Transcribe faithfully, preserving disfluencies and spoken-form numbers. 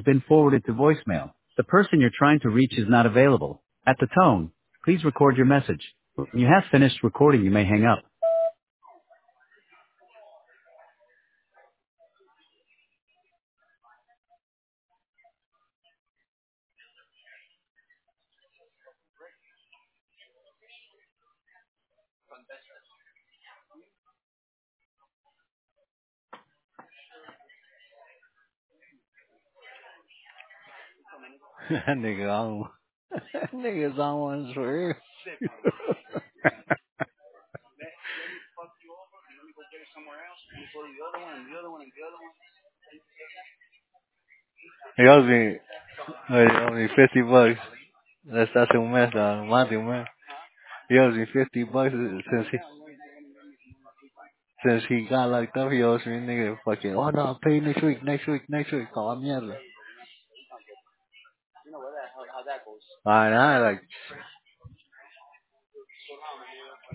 been forwarded to voicemail. The person you're trying to reach is not available. At the tone, please record your message. When you have finished recording, you may hang up. That nigga on. That nigga's on one for real. He owes me, he owes me fifty bucks. That's that's un mes, uh, más de un mes. He owes me fifty bucks since he since he got locked up. He owes me nigga fucking. Oh no, I'll pay next week, next week, next week. Call mierda. Alright, I like